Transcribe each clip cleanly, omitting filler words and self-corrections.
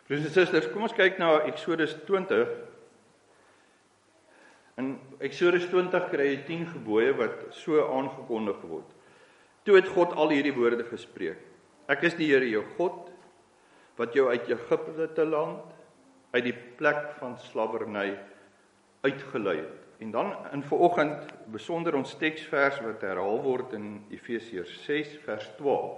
Broers en susters, kom ons kyk na Eksodus 20. In Eksodus 20 kry jy 10 gebooie wat so aangekondig word. Toe het God al hierdie woorde gespreek. Ek is die Here jou God, wat jou uit Egipte land, uit die plek van slawerny uitgelei het. En dan in vanoggend besonder ons teksvers wat herhaal word in Efesiërs 6 vers 12.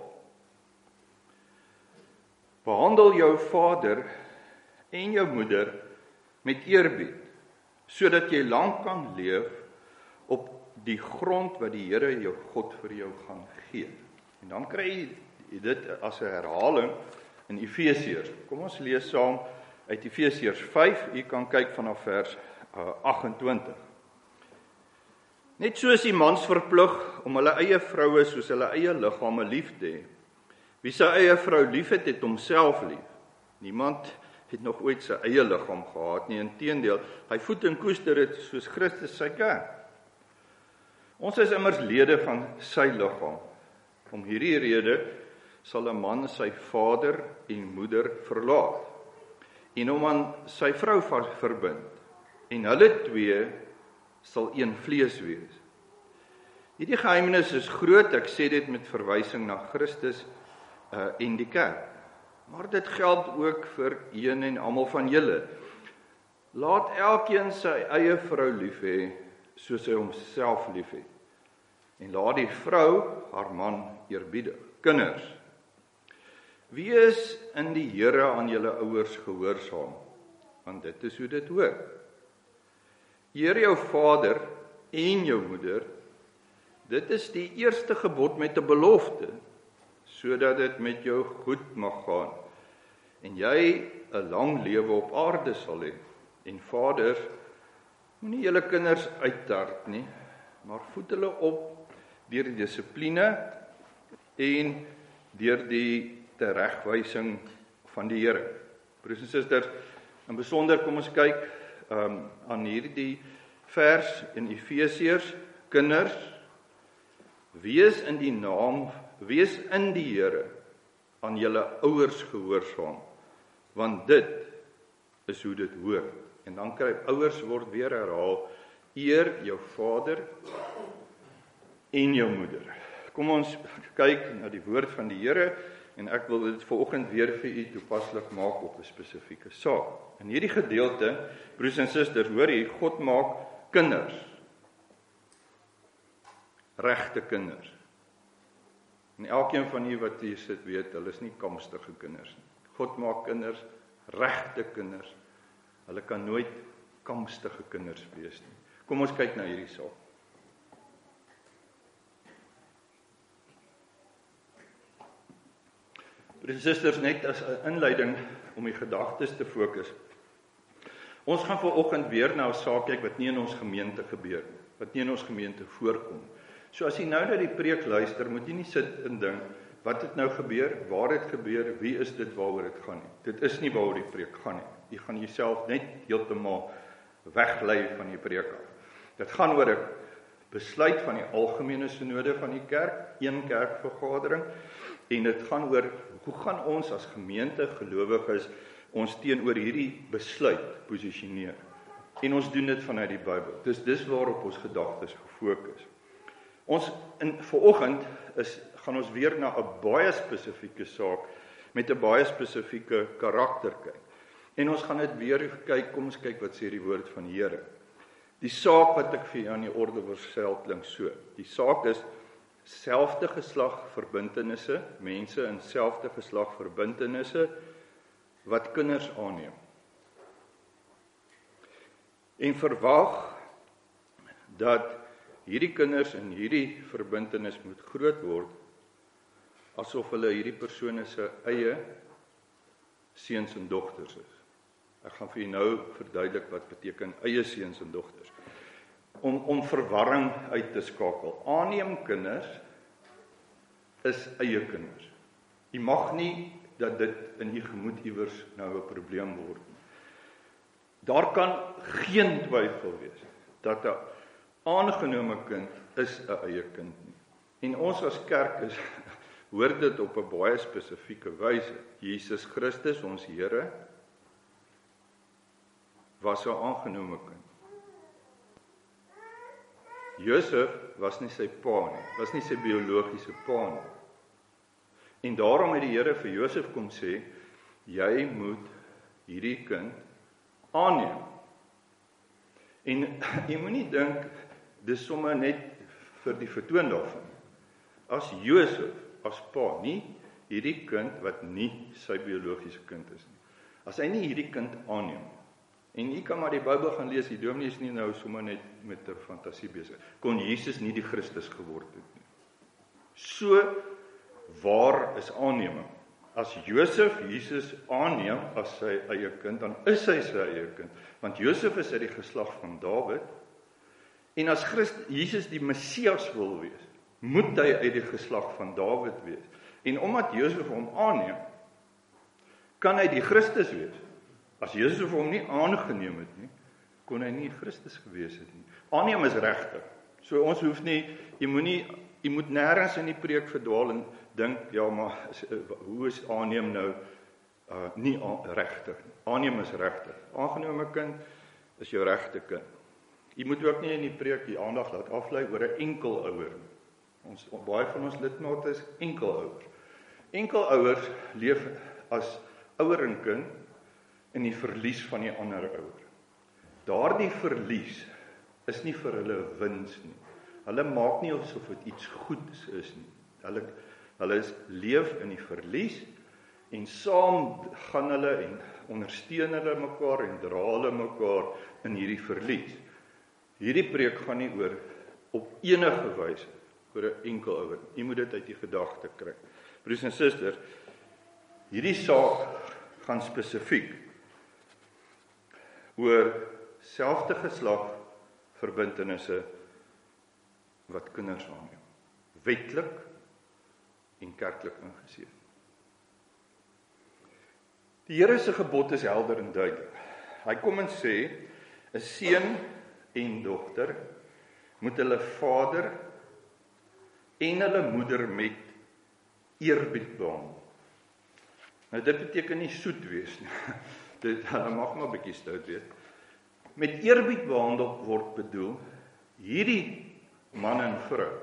Behandel jou vader en jou moeder met eerbied, sodat jy lank kan leef op die grond wat die Here jou God vir jou gaan gee. En dan kry jy dit as 'n herhaling in Efesiërs. Kom ons lees saam uit Efesiërs 5, jy kan kyk vanaf vers 28. Net soos die mans verplig om hulle eie vroue soos hulle eie liggame lief te hê. Wie sy eie vrou lief het, het homself lief. Niemand het nog ooit sy eie liggaam gehad nie, inteendeel, hy voed en koester dit soos Christus sy kerk. Ons is immers lede van sy liggaam. Om hierdie rede sal 'n man sy vader en moeder verlaat en hom aan sy vrou verbind, en hulle twee sal een vlees wees. Hierdie geheimnis is groot, ek sê dit met verwysing na Christus en die kerk. Maar dit geld ook vir een en almal van julle. Laat elkeen sy eie vrou lief hê, soos hy homself lief het. En laat die vrou haar man eerbiedig. Kinders, wees in die Here aan julle ouers gehoorsaam, want dit is hoe dit hoort. Eer jou vader en jou moeder, dit is die eerste gebod met 'n belofte, sodat dit met jou goed mag gaan, en jy 'n lang lewe op aarde sal hê. En vaders, moenie julle kinders uittart nie, maar voed hulle op deur die dissipline en deur die teregwysing van die Here. Broers en susters, in besonder kom ons kyk aan hierdie vers in Efesiërs. Kinders, wees in die Here aan julle ouers gehoorsaam, want dit is hoe dit hoort. En dan kry ouers word weer herhaal, eer jou vader en jou moeder. Kom ons kyk na die woord van die Here, en ek wil dit vanoggend weer vir u toepaslik maak op 'n spesifieke saak. In hierdie gedeelte, broers en susters, hoor jy, God maak kinders, regte kinders. En elkeen van u wat hier sit weet, hulle is nie kamstige kinders nie. God maak kinders, regte kinders. Hulle kan nooit kamstige kinders wees nie. Kom ons kyk na hierdie saak. Broers en susters, net as 'n inleiding om die gedagtes te fokus. Ons gaan vanoggend weer na 'n saak kyk wat nie in ons gemeente gebeur nie, wat nie in ons gemeente voorkom. So as jy nou na die preek luister, moet jy nie sit en dink, wat het nou gebeur, waar het gebeur, wie is dit waaroor dit gaan nie. Dit is nie waaroor die preek gaan nie. Jy gaan jouself net heeltemal weglei van die preek af. Dit gaan oor 'n besluit van die algemene synode van die kerk, een kerkvergadering, en dit gaan oor, hoe gaan ons as gemeente gelowiges ons teenoor hierdie besluit posisioneer. En ons doen dit vanuit die Bybel. Dis waarop ons gedagtes gefokus. Ons vanoggend gaan ons weer na 'n baie spesifieke saak met 'n baie spesifieke karakter kyk. En ons gaan dit weer kyk, kom ons kyk wat sê die woord van die Here. Die saak wat ek vir jou aan die orde verstel klink so. Die saak is selfde geslag verbintenisse, mense in selfde geslag verbintenisse wat kinders aanneem. En verwag dat hierdie kinders in hierdie verbintenis moet groot word asof hulle hierdie persone se eie seuns en dogters is. Ek gaan vir julle nou verduidelik wat beteken eie seuns en dogters. Om verwarring uit te skakel. Aanneem kinders is eie kinders. Jy mag nie dat dit in u gemoed iewers nou 'n probleem word nie. Daar kan geen twyfel wees dat 'n aangenome kind is 'n eie kind nie. En ons as kerk hoor dit op 'n baie spesifieke wyse. Jesus Christus, ons Here, was 'n aangenome kind. Josef was nie sy pa nie, was nie sy biologiese pa nie. En daarom het die Here vir Josef kom sê, jy moet hierdie kind aanneem. En jy moenie dink, dis sommer net vir die vertoon daarvan. As Josef, as pa, nie hierdie kind wat nie sy biologiese kind is nie, as hy nie hierdie kind aanneem, en jy kan maar die Bybel gaan lees, die dominee is nie nou sommer net met 'n fantasie besig, kon Jesus nie die Christus geword het nie. So waar is aanneming? As Josef Jesus aanneem as sy eie kind, dan is hy sy eie kind, want Josef is uit die geslag van Dawid, en as Jesus die Messias wil wees, moet hy uit die geslag van Dawid wees. En omdat Josef hom aanneem, kan hy die Christus wees. As Josef hom nie aangeneem het nie, kon hy nie Christus gewees het nie. Aanneem is regtig. So ons hoef nie, jy moet nêrens in die preek verdwaal en dink, ja maar, hoe is aanneem nou nie regtig? Aanneem is regtig. Aangenome kind is jou regte kind. Jy moet ook nie in die preek die aandag laat aflei oor 'n enkelouer. Baie van ons lidmate is enkelouers. Enkelouers leef as ouer en kind in die verlies van die ander ouer. Daardie verlies is nie vir hulle wins nie. Hulle maak nie asof dit iets goeds is nie. Hulle leef in die verlies en saam gaan hulle en ondersteun hulle mekaar en dra hulle mekaar in hierdie verlies. Hierdie preek gaan nie oor op enige wyse oor 'n enkelouer. Jy moet dit uit die gedagte kry. Broers en susters, hierdie saak gaan spesifiek oor selfde geslag verbintenisse wat kinders aanneem. Wetlik en kerklik ingesien. Die Here se gebod is helder en duidelik. Hy kom en sê, 'n seun en dogter moet hulle vader en hulle moeder met eerbied behandel. Nou dit beteken nie soet wees nie. Dit mag maar 'n bietjie stout wees. Met eerbied behandel word bedoel, hierdie man en vrou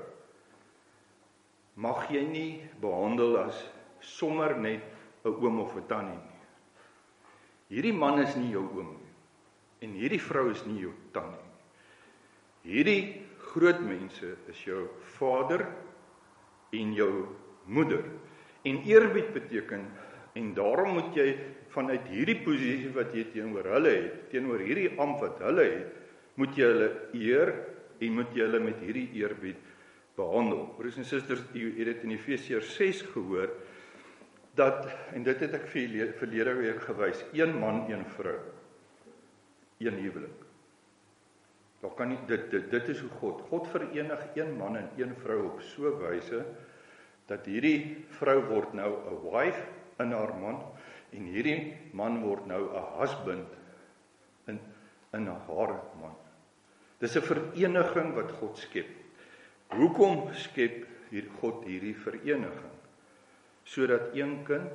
mag jy nie behandel as sommer net 'n oom of 'n tannie nie. Hierdie man is nie jou oom nie. En hierdie vrou is nie jou tannie nie. Hierdie groot mense is jou vader en jou moeder. En eerbied beteken, en daarom moet jy vanuit hierdie posisie wat jy teenoor hulle het, teenoor hierdie ampt wat hulle het, moet jy hulle eer en moet jy hulle met hierdie eerbied behandel. Broers en susters, jy het dit in Efesiërs 6 gehoor, dat, en dit het ek verlede week gewys, een man, een vrou, een huwelik. Daar kan nie, dit is hoe God verenig een man en een vrou op so wyse, dat hierdie vrou word nou 'n wife in haar man, en hierdie man word nou 'n husband in haar man. Dis 'n vereniging wat God skep. Hoekom skep God hierdie vereniging? Sodat een kind,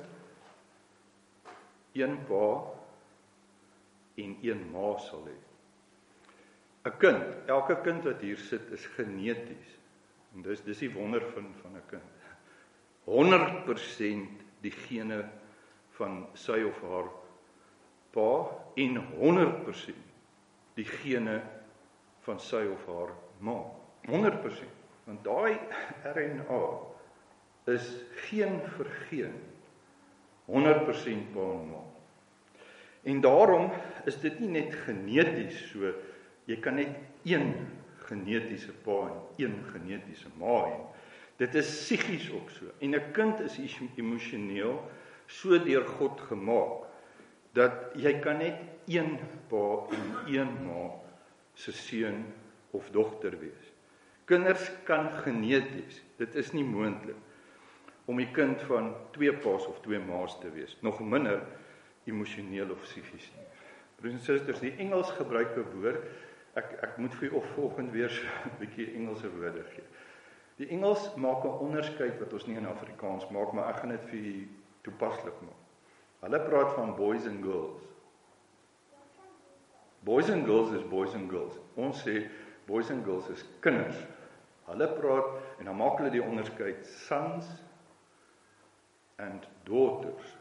een pa en een ma sal hê. 'n Kind, elke kind wat hier sit is geneties. En dis die wonder van 'n kind. 100% die gene van sy of haar pa en 100% die gene van sy of haar ma. 100%. Want daai RNA is geen vir geen 100% pa en ma. En daarom is dit nie net geneties so, jy kan net een genetiese pa en een genetiese ma hê. Dit is psigies ook so. En 'n kind is emosioneel so deur God gemaak, dat jy kan net een pa en een ma se seun of dogter wees. Kinders kan geneties, dit is nie moontlik om die kind van 2 pa's of 2 ma's te wees, nog minder emosioneel of psigies nie. Broers en susters, die Engels gebruik 'n woord, ek moet vir u volgende weer so 'n bietjie Engelse woorde gee. Die Engels maak 'n onderskeid wat ons nie in Afrikaans maak, maar ek gaan dit vir u toepaslik maak. Hulle praat van boys and girls. Boys and girls is boys and girls. Ons sê boys and girls is kinders. Hulle praat en dan maak hulle die onderskeid sons and daughters.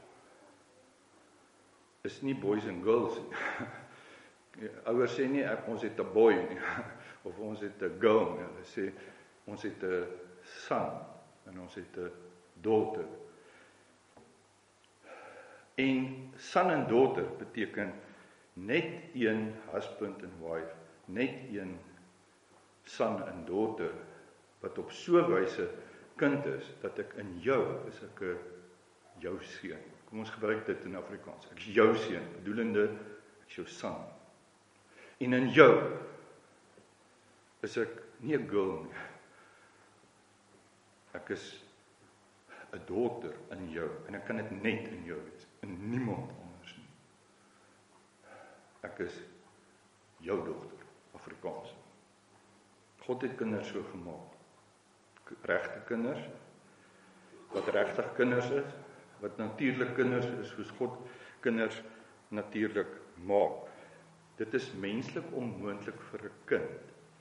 Is nie boys and girls nie. Ouers sê nie ons het 'n boy nie of ons het 'n girl nie. Hulle sê ons het 'n son en ons het 'n daughter. En son en daughter beteken net een husband and wife, net een son en daughter wat op so 'n wyse kind is dat ek in jou is ek 'n jou seun. Kom ons gebruik dit in Afrikaans. Ek is jou seun, bedoelende ek is jou son. En in jou is ek nie 'n girl nie. Ek is 'n daughter in jou en ek kan dit net in jou wees, in niemand anders nie. Ek is jou dogter, Afrikaans. God het kinders so gemaak. Regte kinders, wat regtig kinders is, wat natuurlik kinders is, soos God kinders natuurlik maak. Dit is menslik onmoontlik vir 'n kind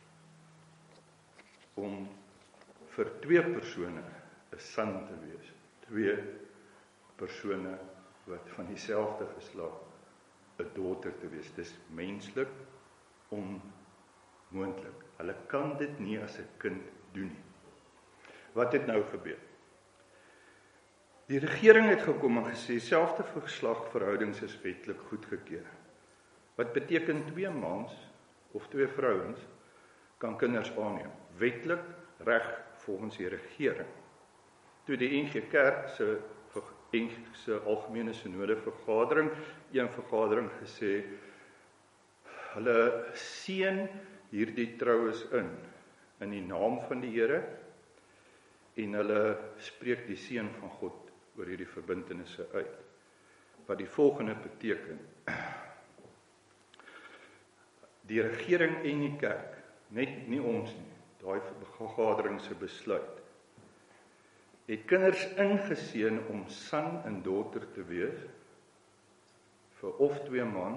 om vir twee persone 'n son te wees. Twee persone wat van dieselfde geslag 'n dogter te wees. Dis menslik onmoontlik. Hulle kan dit nie as 'n kind doen nie. Wat het nou gebeur? Die regering het gekom en gesê selfde geslagverhoudings is wetlik goedgekeur. Wat beteken 2 mans of 2 vrouens kan kinders aanneem. Wetlik reg volgens die regering. Toe die NG Kerk se algemene synode vergadering, een vergadering gesê, hulle seën hierdie troues in die naam van die Here, en hulle spreek die seën van God oor hierdie verbintenisse uit. Wat die volgende beteken, die regering en die kerk, net nie ons nie, daai vergadering se besluit, het kinders ingeseën om son en dogter te wees, vir of 2 mans,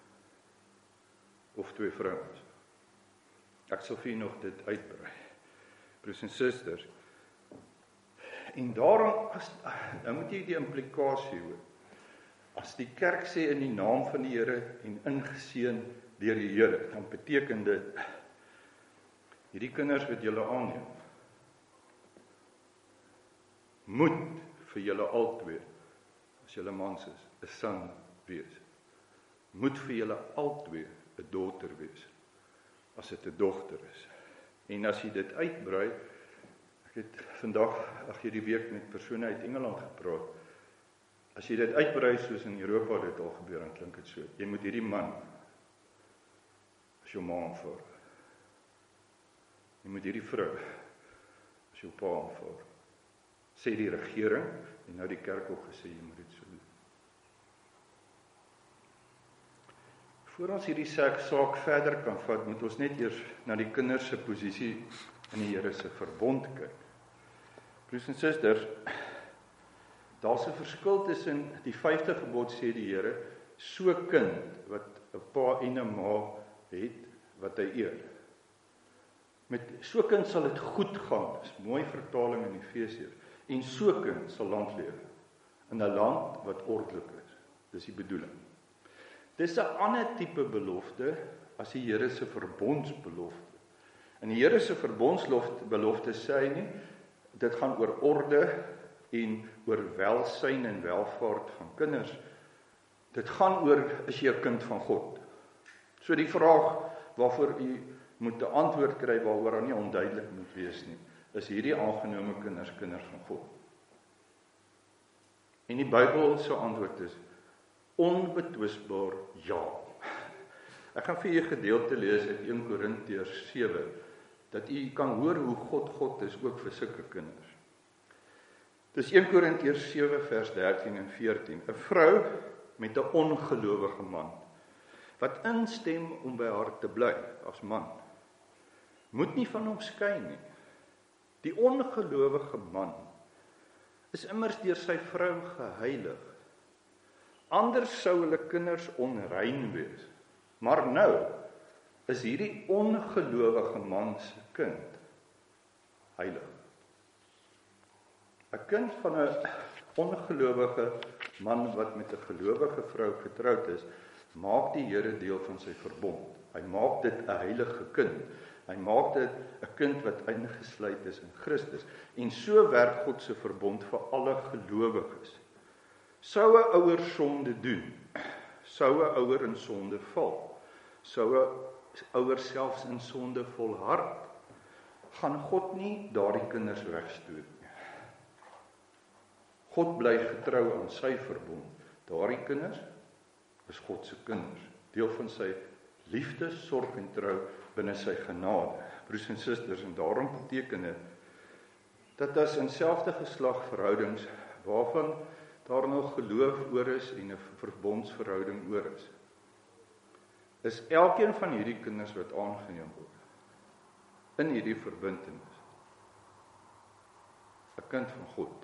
of 2 vrouens. Ek sal vir nog dit uitbrei. Broers en susters, en daarom, nou moet jy die implikasie hoor, as die kerk sê in die naam van die Here en ingeseën deur die Here, dan beteken dit, hierdie kinders wat julle aanneem, moet vir julle albei, as julle mans is, 'n son wees. Moet vir julle albei 'n dogter wees, as dit 'n dogter is. En as jy dit uitbrei, ek het vandag, hierdie week met persone uit Engeland gepraat, as jy dit uitbrei soos in Europa dit al gebeur, dan klink dit so, jy moet hierdie man as jou ma aanvaar. Jy moet hierdie vrou as jou pa aanvaar. Sê die regering, en nou die kerk ook gesê, jy moet dit so doen. Voor ons hierdie saak verder kan vat, moet ons net eers na die kinders se posisie in die Here se verbond kyk. Broers en susters, daar's 'n verskil tussen die 5de gebod sê die Here, so kind wat 'n pa en 'n ma het wat hy eer. Met so kind sal dit goed gaan, dis mooi vertaling in Efesiërs. En so kind sal land leef in 'n land wat ordelik is. Dis die bedoeling. Dis 'n ander tipe belofte as die Here se verbondsbelofte. In die Here se verbondsbelofte sê hy nie, dit gaan oor orde en oor welsyn en welvaart van kinders. Dit gaan oor, is jy 'n kind van God? So die vraag waarvoor u moet 'n antwoord kry waaroor dan nie onduidelik moet wees nie, is hierdie aangenome kinders van God? En die Bybel se antwoord is onbetwisbaar ja. Ek gaan vir u 'n gedeelte lees uit 1 Korintiërs 7, dat u kan hoor hoe God is ook vir sulke kinders. Dis 1 Korintiërs 7 vers 13 en 14. 'n Vrou met 'n ongelowige man, wat instem om by haar te bly as man, moet nie van hom skei nie. Die ongelowige man is immers deur sy vrou geheilig. Anders sou hulle kinders onrein wees. Maar nou is hierdie ongelowige man se kind heilig. 'n Kind van 'n ongelowige man wat met 'n gelowige vrou getroud is, maak die Here deel van sy verbond. Hy maak dit 'n heilige kind. Hy maak dit 'n kind wat ingesluit is in Christus. En so werk God se verbond vir alle gelowiges. Sou 'n ouer sonde doen, sou 'n ouer in sonde val, sou 'n ouer selfs in sonde volhard, gaan God nie daardie kinders wegstoot nie. God bly getrou aan sy verbond. Daardie kinders is God se kinders, deel van sy liefde, sorg en trou binne sy genade. Broers en susters, en daarom beteken dit dat as in selfde geslag verhoudings waarvan daar nog geloof oor is en 'n verbondsverhouding oor is elkeen van hierdie kinders wat aangeneem word in hierdie verbintenis 'n kind van God,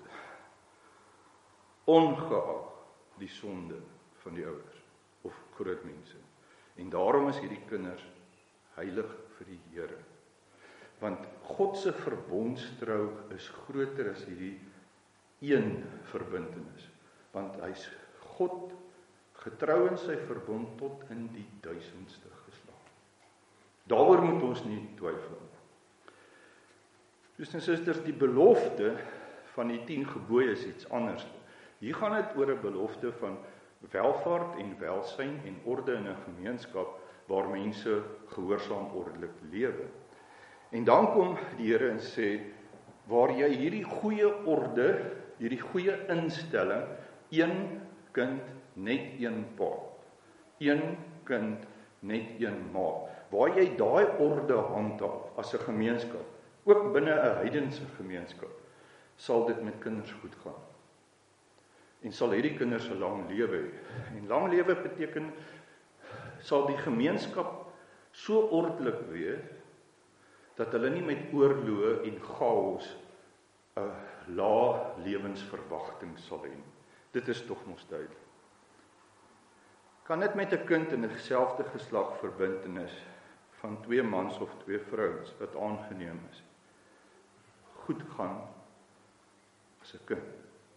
ongeag die sonde van die ouers of groot mense. En daarom is hierdie kinders heilig vir die Here. Want God se verbondstrou is groter as hierdie een verbintenis. Want hy's God getrou in sy verbond tot in die 1000ste geslag. Daaroor moet ons nie twyfel. Broers en susters, die belofte van die 10 gebooie is iets anders. Hier gaan dit oor 'n belofte van welvaart en welsyn en orde in 'n gemeenskap waar mense gehoorsaam ordelik lewe. En dan kom die Here en sê, waar jy hierdie goeie orde, hierdie goeie instelling, een kind, net een pa, een kind, net een ma, waar jy daai orde handhaaf as 'n gemeenskap, ook binne 'n heidense gemeenskap, sal dit met kinders goed gaan. En sal hierdie kinders 'n lang lewe hê. En lang lewe beteken, sal die gemeenskap so ordelik wees, dat hulle nie met oorloë en chaos 'n lae lewensverwagting sal hê. Dit is tog mos duidelik. Kan dit met 'n kind in 'n selfde geslag verbintenis van 2 mans of 2 vrouens wat aangeneem is, goed gaan as 'n kind?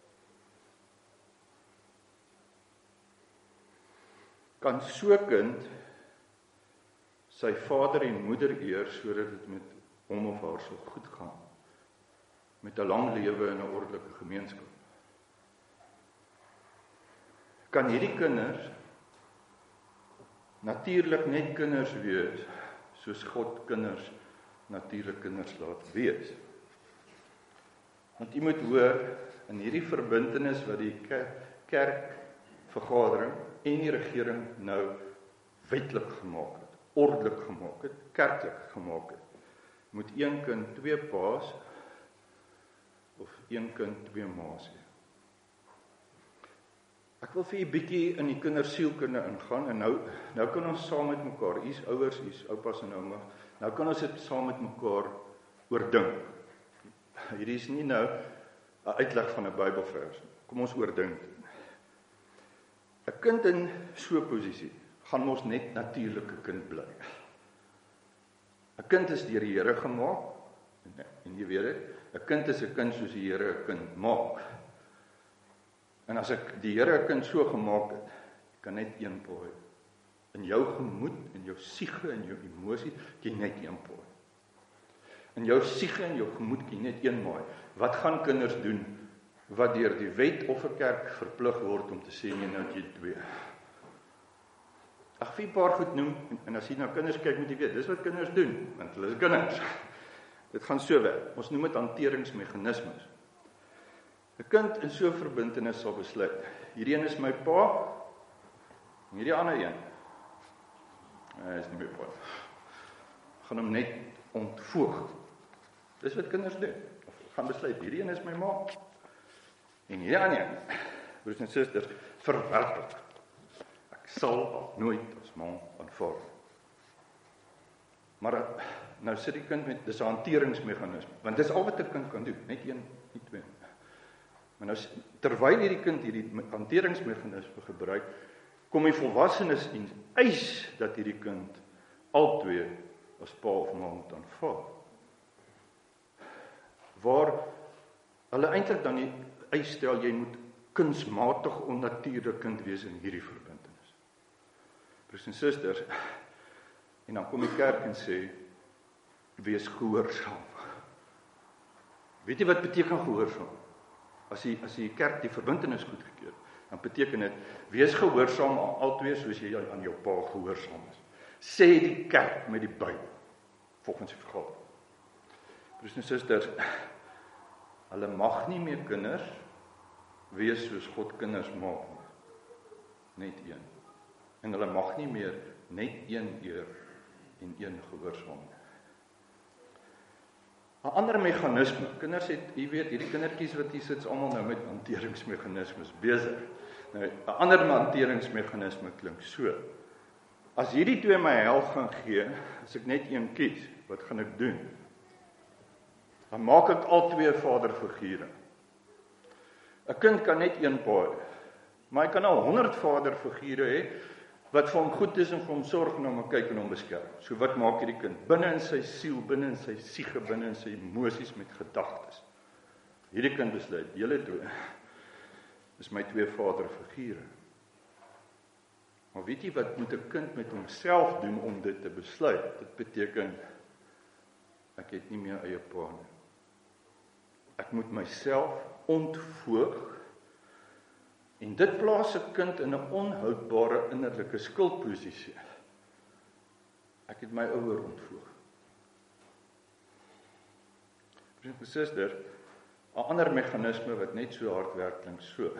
Kan so 'n kind sy vader en moeder eer sodat dit met hom of haar sal goed gaan, met 'n lang lewe in 'n ordelike gemeenskap? Kan hierdie kinders natuurlik net kinders wees, soos God kinders natuurlik kinders laat wees? Want jy moet hoor, in hierdie verbintenis wat die kerkvergadering en die regering nou wetlik gemaak het, ordelik gemaak het, kerklik gemaak het, moet een kind 2 pa's of een kind 2 ma's hê. Ek wil vir julle bietjie in die kindersielkunde ingaan, en nou kan ons saam met mekaar, hier's ouers, hier's oupas en oumas, nou kan ons dit saam met mekaar oordink. Hierdie is nie nou 'n uitleg van 'n Bybelvers. Kom ons oordink. 'n Kind in so 'n posisie gaan mos net natuurlike kind bly. 'n Kind is deur die Here gemaak, en jy weet dit, 'n kind is 'n kind soos die Here 'n kind maak. En as ek die Here 'n kind so gemaak het, kan net een pa hê. In jou gemoed, in jou siege, in jou emosie, kan jy net een pa hê. In jou siege en jou gemoed kan jy net een ma hê. Wat gaan kinders doen wat deur die wet of 'n kerk verplig word om te sê nee, nou het jy 2? Ek vir 'n paar goed noem, en as jy na kinders kyk, moet jy weet, dis wat kinders doen, want hulle is kinders. Dit gaan so werk. Ons noem dit hanteringsmeganismes. 'n Kind in so 'n verbintenis sal besluit, hierdie een is my pa, en hierdie ander een, hy is nie my pa. Gaan hom net ontvoeg. Dis wat kinders doen. Of gaan besluit, hierdie een is my ma, en hierdie ander een, broers en susters, verwerp ek. Ek sal nooit as ma aanvaar. Maar nou sit die kind met, dis 'n hanteringsmeganisme, want dis al wat 'n kind kan doen, net een, nie 2. Maar nou, terwyl hierdie kind hierdie hanteringsmeganisme gebruik, kom die volwassenes en eis dat hierdie kind albei as pa of ma moet aanvaar. Waar hulle eintlik dan die eis stel, jy moet kunsmatig onnatuurlik kind wees in hierdie verbintenis. Broers en susters, en dan kom die kerk en sê, wees gehoorsaam. Weet jy wat beteken gehoorsaam? As die kerk die verbintenis goedgekeur, dan beteken dit, wees gehoorsaam aan albei soos jy aan jou pa gehoorsaam is. Sê die kerk met die Bybel, volgens die vergadering. Broers en susters, hulle mag nie meer kinders wees soos God kinders maak nie. Net een. En hulle mag nie meer net een eer en een gehoorsaam nie. 'n ander meganisme, kinders het, jy weet, hierdie kindertjies wat hier sit, is almal nou met hanteringsmeganismes besig. Nou, 'n ander hanteringsmeganisme klink so. As hierdie twee my hel gaan gee, as ek net een kies, wat gaan ek doen? Dan maak ek al twee vaderfigure. 'n kind kan net een pa hê, maar hy kan al 100 vaderfigure hê, wat vir hom goed is en vir hom sorg en hom kyk en hom beskerm. So wat maak hierdie kind? Binne in sy siel, binne in sy siege, binne in sy emosies met gedagtes. Hierdie kind besluit, julle twee is my twee vaderfigure. Maar weet jy wat moet 'n kind met homself doen om dit te besluit? Dit beteken, ek het nie meer eie pa nie. Ek moet myself ontvoog, en dit plaas 'n kind in 'n onhoudbare innerlike skuldposisie. Ek het my ouer ontvoog. Broers en susters, 'n ander meganisme wat net so hard werk klink so.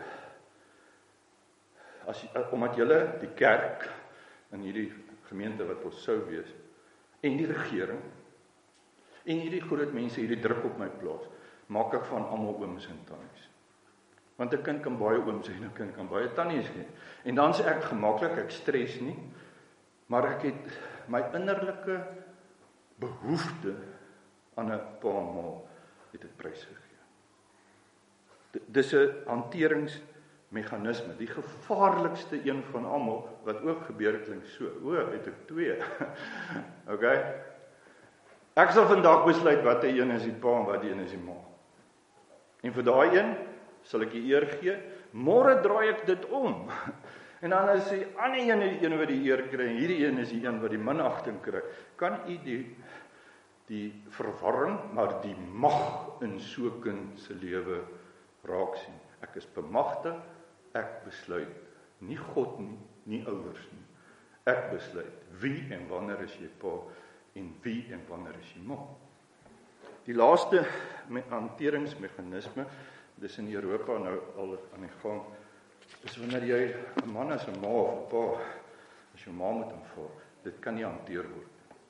Omdat julle die kerk in hierdie gemeente wat ons sou wees, en die regering, en hierdie groot mense hierdie druk op my plaas, maak ek van almal ooms en tannies. Want 'n kind kan baie ooms hê en 'n kind kan baie tannies hê. En dan sê ek gemaklik, ek stres nie, maar ek het my innerlike behoefte aan 'n pa en ma het dit prys gegee. Dis 'n hanteringsmeganisme, die gevaarlikste een van almal, wat ook gebeur klink so. Het ek twee. Okay? Ek sal vandag besluit wat die een is die pa en wat die een is die ma. En vir daai een sal ek die eer gee, môre draai ek dit om. En dan is die ander een die een wat die eer kry, en hierdie een is die een wat die minagting kry. Kan u die verwarring, maar die mag in so 'n kind se lewe raak sien? Ek is bemagtig, ek besluit. Nie God nie, nie ouers nie. Ek besluit wie en wanneer is jy pa, en wie en wanneer is jy ma. Die laaste hanteringsmeganisme, dis in Europa nou al aan die gang, is wanneer jy 'n man as 'n ma of 'n pa, as jou ma moet aanvaar, dit kan nie hanteer word.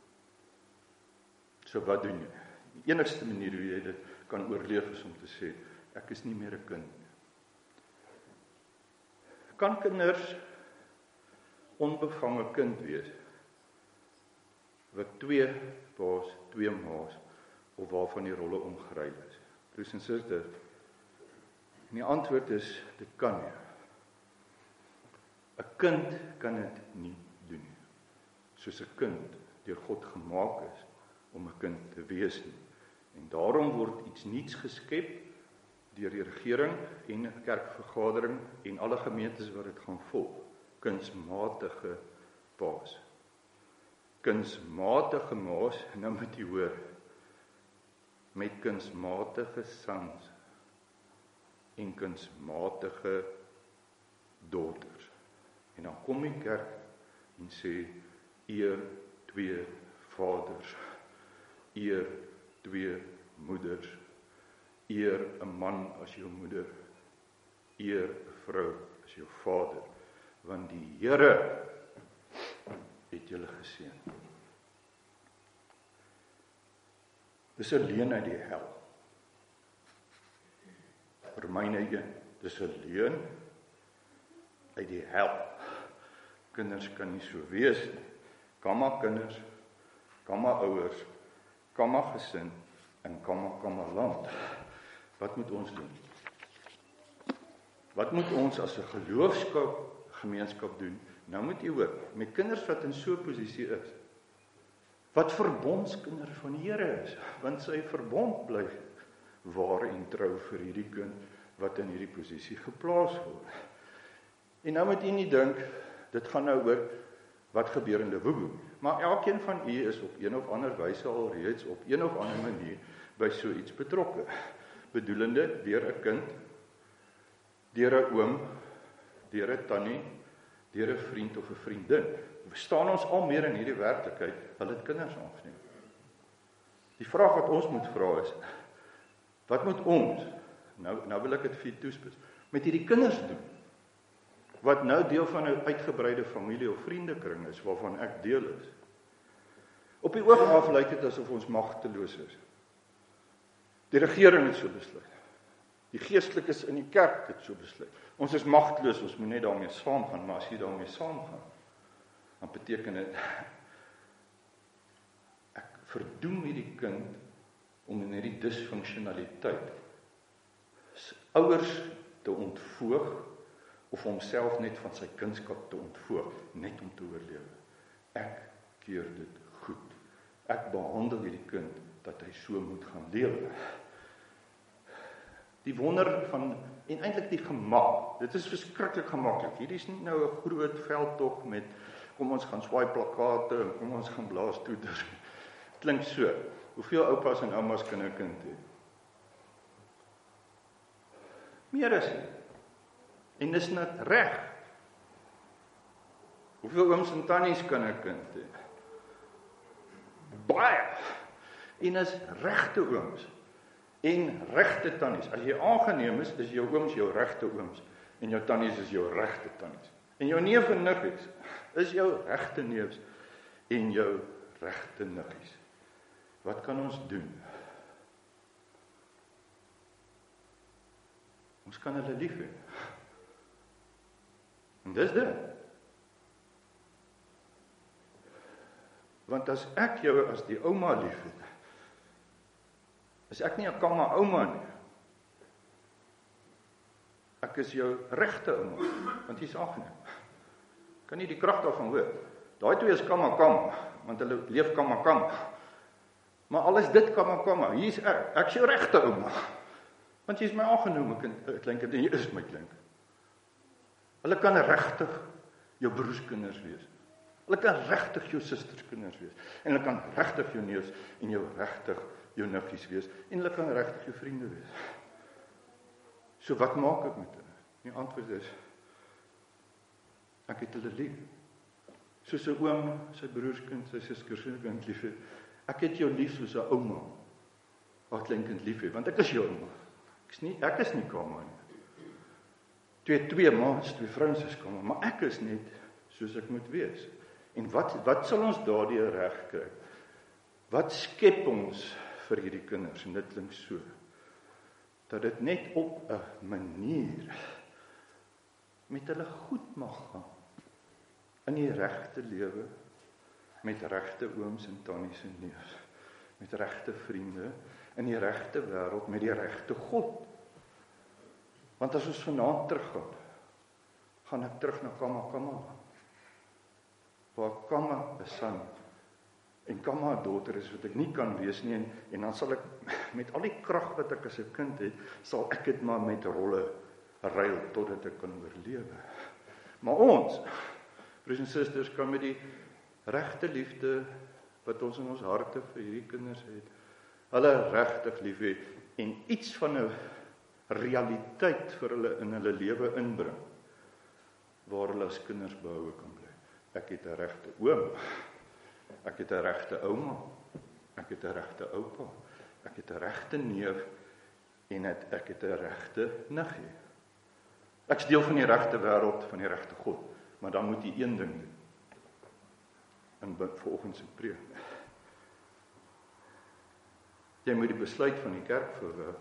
So wat doen jy? Die enigste manier hoe jy dit kan oorleef is om te sê, ek is nie meer 'n kind. Kan kinders onbevange kind wees, wat twee pa's, twee ma's, of waarvan die rolle omgeruil is? Broers en susters, en die antwoord is, dit kan nie. 'n kind kan dit nie doen nie. Soos 'n kind deur God gemaak is om 'n kind te wees nie. En daarom word iets nuuts geskep deur die regering en 'n kerkvergadering en alle gemeentes wat dit gaan volg. Kunsmatige pa's. Kunsmatige ma's, nou moet jy hoor, met kunsmatige sons en kunsmatige dogters. En dan kom die kerk en sê, eer twee vaders, eer twee moeders, eer 'n man as jou moeder, eer 'n vrou as jou vader, want die Here het julle geseën. Dis 'n leuen uit die hel. Romeine 1, dis 'n leuen uit die hel. Kinders kan nie so wees nie. Kamma kinders, kamma ouers, kamma gesin en kamma land. Wat moet ons doen? Wat moet ons as 'n geloofsgemeenskap doen Nou moet jy hoor, met kinders wat in so 'n posisie is, wat verbondskinders van die Here is, want sy verbond bly waar en trou vir hierdie kind wat in hierdie posisie geplaas word. En nou moet jy nie dink, dit gaan nou oor wat gebeur in Leboegoe, maar elkeen van u is op een of ander wyse al reeds op een of ander manier by so iets betrokke, bedoelende deur 'n kind, deur 'n oom, deur 'n tannie, deur 'n vriend of 'n vriendin. Staan ons al meer in hierdie werklikheid, hulle het kinders aangeneem. Die vraag wat ons moet vra is, wat moet ons, nou wil ek dit vir toespits, met hierdie kinders doen, wat nou deel van 'n uitgebreide familie of vriendekring is, waarvan ek deel is. Op die oog af lyk dit asof ons magteloos is. Die regering het so besluit. Die geestelikes in die kerk het so besluit. Ons is magteloos, ons moet net daarmee saamgaan, maar as jy daarmee saamgaan, dan beteken dit, ek verdoem hierdie kind om in hierdie disfunksionaliteit ouers te ontvoog, of homself net van sy kindskap te ontvoog, net om te oorlewe. Ek keer dit goed. Ek behandel hierdie kind, dat hy so moet gaan lewe. Die wonder van, en eintlik die gemak, dit is verskriklik gemaklik. Hierdie is nie nou 'n groot veldtog met, kom ons gaan swaai plakate, en kom ons gaan blaas toeters. Klink so. Hoeveel oupas en oumas kan 'n kind hê? Meer as nie. En dis net reg. Hoeveel ooms en tannies kan 'n kind hê? Baie. En is regte ooms en regte tannies. As jy aangeneem is jou ooms jou regte ooms en jou tannies is jou regte tannies. En jou neef en niggies is jou regte neefs en jou regte niggies. Wat kan ons doen? Ons kan hulle lief hê. En dis dit. Want as ek jou as die ouma lief het, is ek nie 'n kamma ouma nie. Ek is jou regte ouma, want jy's aangeneem. Kan nie die krag daarvan hoor. Daai twee is kamma, want hulle leef kamma. Maar al is dit kamma, hier's ek is jou regte ouma. Want jy's my aangeneem, 'n kleinkind, en jy is my kleinkind. Hulle kan regtig jou broerskinders wees. Hulle kan regtig jou susterskinders wees. En hulle kan regtig jou neefs en jou regtig jou niggies wees. En hulle kan regtig jou vriende wees. So wat maak ek met hulle? Die antwoord is, ek het hulle lief. Soos 'n oom sy broerskind, sy susterskind lief het. Ek het jou lief soos 'n ouma wat kleinkind lief het, want ek is jou ouma. Ek is nie kamma nie. Twee maats, twee vrouens is kamma, maar ek is net soos ek moet wees. En wat sal ons daardeur reg kry? Wat skep ons vir hierdie kinders? En dit klink so, dat dit net op 'n manier met hulle goed mag gaan, in die regte lewe, met regte ooms en tannies en neefs, met regte vriende, in die regte wêreld, met die regte God. Want as ons vanaand teruggaan, gaan ek terug na kamma, waar kamma 'n son en kamma 'n dogter is wat ek nie kan wees nie, en dan sal ek met al die krag wat ek as 'n kind het, sal ek dit maar met rolle ruil totdat ek kan oorlewe. Maar ons, broers en susters, kan met die regte liefde wat ons in ons harte vir hierdie kinders het, hulle regtig lief hê en iets van 'n realiteit vir hulle in hulle lewe inbring, waar hulle as kinders behoue kan bly. Ek het 'n regte oom, ek het 'n regte ouma, ek het 'n regte oupa, ek het 'n regte neef en ek het 'n regte niggie. Ek's deel van die regte wêreld, van die regte God, maar dan moet jy een ding doen. In vanoggend se preek. Jy moet die besluit van die kerk verwerp.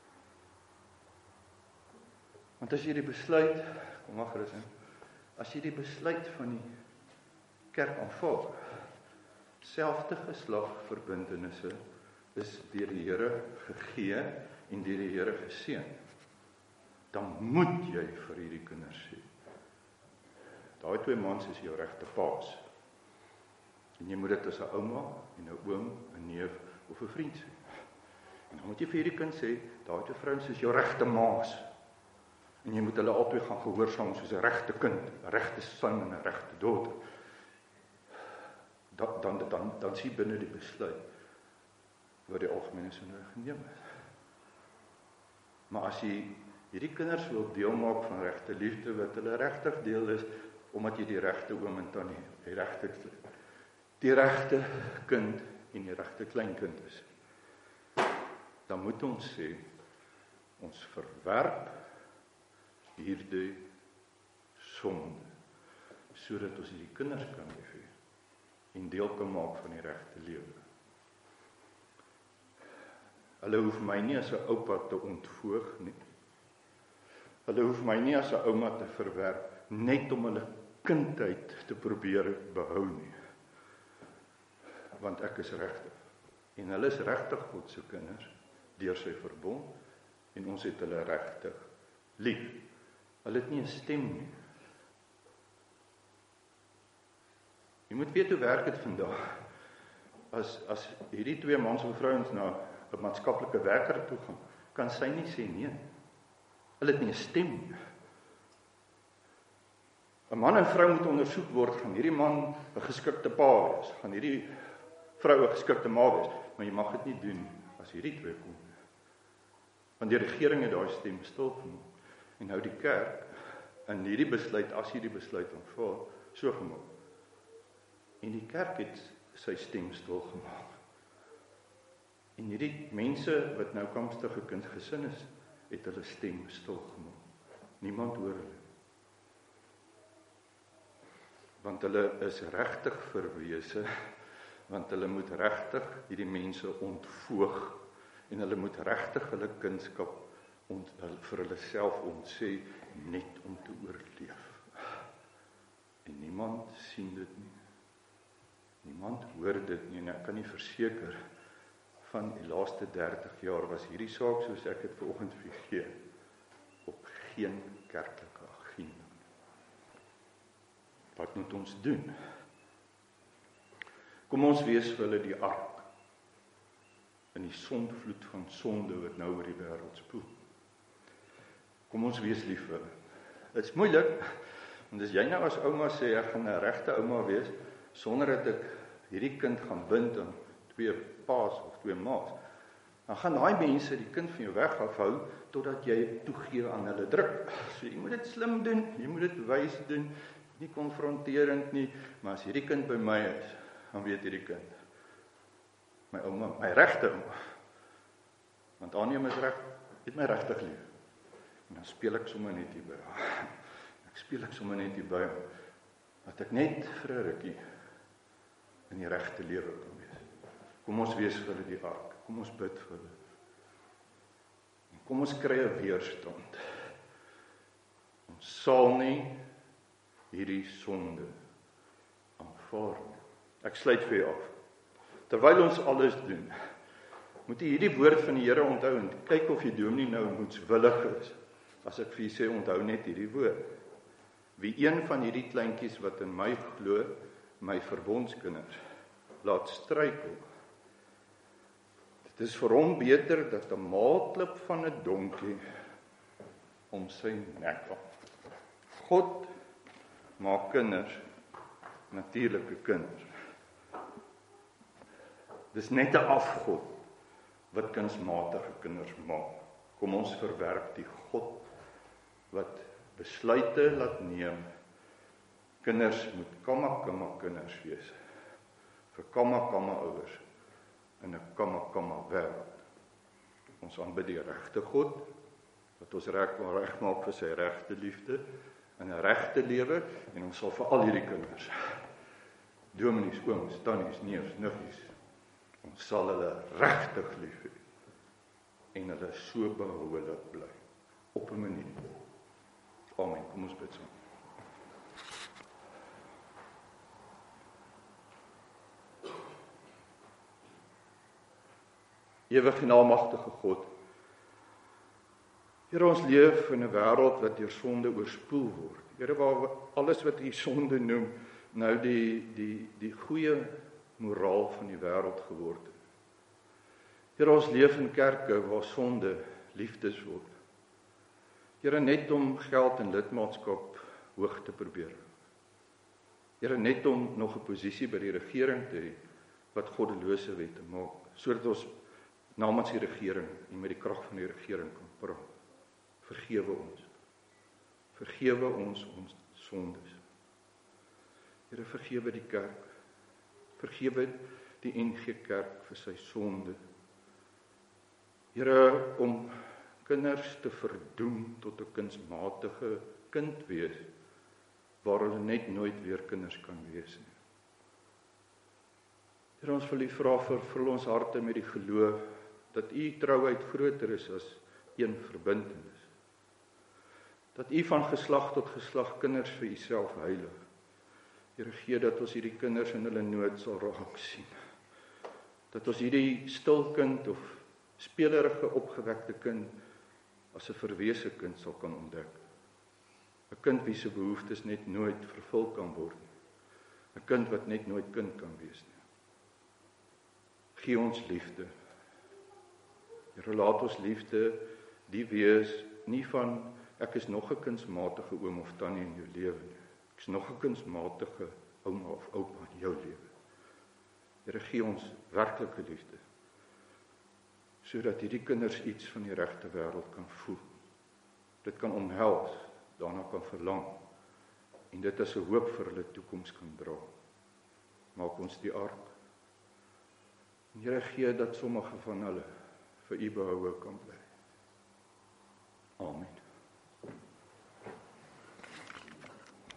Want as jy die besluit, kom maar gerus in, as jy die besluit van die kerk aanvaar, selfde geslagverbintenisse is deur die Here gegee en deur die Here geseën, dan moet jy vir hierdie kinders sê, Daai 2 mans is jou regte paas. En jy moet dit as 'n ouma en 'n oom, 'n neef of 'n vriend sê. En dan moet jy vir hierdie kind sê, daai 2 vrouens is jou regte maas. En jy moet hulle albei gaan gehoorsaam soos 'n regte kind, 'n regte son en 'n regte dogter. Dan sien binne die besluit wat die algemene sinne geneem het. Maar as jy hierdie kinders wil deel maak van regte liefde, wat hulle regtig deel is, omdat jy die regte oom en tannie, die regte kind en die regte kleinkind is, dan moet ons sê, ons verwerp hierdie sonde, sodat ons hierdie kinders kan lief hê en deel kan maak van die regte lewe. Hulle hoef my nie as 'n oupa te ontvoog nie. Hulle hoef my nie as 'n ouma te verwerp, net om hulle kindheid te probeer behou nie. Want ek is regtig. En hulle is regtig God se kinders, deur sy verbond, en ons het hulle regtig lief. Hulle het nie 'n stem nie. Jy moet weet hoe werk dit vandag. As hierdie 2 mans en vrouens na 'n maatskaplike werker toe gaan, kan sy nie sê nee. Hulle het nie 'n stem nie. 'n Man en vrou moet ondersoek word, gaan hierdie man 'n geskikte pa wees, gaan hierdie vrou 'n geskikte ma wees, maar jy mag dit nie doen as hierdie 2 kom. Want die regering het daai stem stilgemaak en nou die kerk in hierdie besluit, as hierdie besluit aanvaar, so gemaak. En die kerk het sy stem stilgemaak. En hierdie mense wat nou komstige kindgesin is, het hulle stem stilgemaak. Niemand hoor hulle. Want hulle is regtig verwese, want hulle moet regtig hierdie mense ontvoog, en hulle moet regtig hulle kindskap vir hulle self ontsê, net om te oorleef. En niemand sien dit nie. Niemand hoor dit nie, en ek kan nie verseker, van die laaste 30 jaar was hierdie saak, soos ek het vanoggend vir gee, op geen kerklike agenda. Wat moet ons doen? Kom ons wees vir hulle die ark in die sondvloed van sonde wat nou oor die wêreld spoel. Kom ons wees lief vir hulle. Dit is moeilik, want as jy nou as ouma sê, ek gaan 'n regte ouma wees, sonder dat ek hierdie kind gaan bind aan 2 paas of 2 ma's, dan gaan daai mense die kind van jou weg afhou, totdat jy toegee aan hulle druk. So jy moet dit slim doen, jy moet dit wys doen, nie konfronterend nie, maar as hierdie kind by my is, dan weet hierdie kind, my ouma, my regte ouma, want aanneem is reg, het my regtig lief, en dan speel ek sommer net hier by haar, dat ek net vir 'n rukkie in die regte lewe kan wees. Kom ons wees vir hulle die ark, kom ons bid vir hulle, en kom ons kry 'n weerstand, ons sal nie hierdie sonde aanvaar nie. Ek sluit vir jou af. Terwyl ons alles doen, moet jy hierdie woord van die Here onthou, en kyk of jy dominee nou moetswillig is, as ek vir jy sê, onthou net hierdie woord. Wie een van hierdie kleintjies wat in my glo, my verbondskinders, laat struikel, dit is vir hom beter dat 'n maalklip van 'n donkie om sy nek af. God maak kinders, natuurlike kinders. Dis net 'n afgod wat kunsmatige kinders maak. Kom ons verwerp die God wat besluite laat neem. Kinders moet kamma kinders wees. Vir kamma ouers in 'n kamma wêreld. Ons aanbid die regte God wat ons regmaak vir sy regte liefde in 'n regte lewe, en ons sal vir al hierdie kinders, dominees, ooms, tannies, neefs, niggies, ons sal hulle regtig lief hê en hulle so behou laat bly op 'n manier. Amen. Kom ons bid saam. Ewige en almagtige God, Here, ons leef in 'n wêreld wat deur sonde oorspoel word. Here, waar alles wat U sonde noem, nou die goeie moraal van die wêreld geword het. Here, ons leef in kerke waar sonde liefdes word. Here, net om geld en lidmaatskap hoog te probeer. Here, net om nog 'n posisie by die regering te hê wat goddelose wette maak, sodat ons namens die regering en met die krag van die regering kan praat. Vergewe ons. Vergewe ons sondes. Here, vergewe die kerk. Vergewe die NG Kerk vir sy sonde. Here, om kinders te verdoem tot 'n kunsmatige kind wees, waar hulle net nooit weer kinders kan wees nie. Here, ons wil U vra, vervul ons harte met die geloof dat U trouheid groter is as een verbintenis. Dat U van geslag tot geslag kinders vir Uself heilig. Here, gee dat ons hierdie kinders in hulle nood sal raak sien. Dat ons hierdie stil kind of spelerige opgewekte kind as 'n verwese kind sal kan ontdek. 'n Kind wie se behoeftes net nooit vervul kan word nie. 'n Kind wat net nooit kind kan wees nie. Gee ons liefde. Here, laat ons liefde die wees, nie van ek is nog 'n kunsmatige oom of tannie in jou lewe nie. Ek is nog 'n kunsmatige ouma of oupa in jou lewe. Here, gee ons werklike liefde, sodat hierdie kinders iets van die regte wêreld kan voel. Dit kan omhels, daarna kan verlang, en dit as 'n hoop vir hulle toekoms kan dra. Maak ons die ark. En Here, gee dat sommige van hulle vir U behoue kan bly. Amen.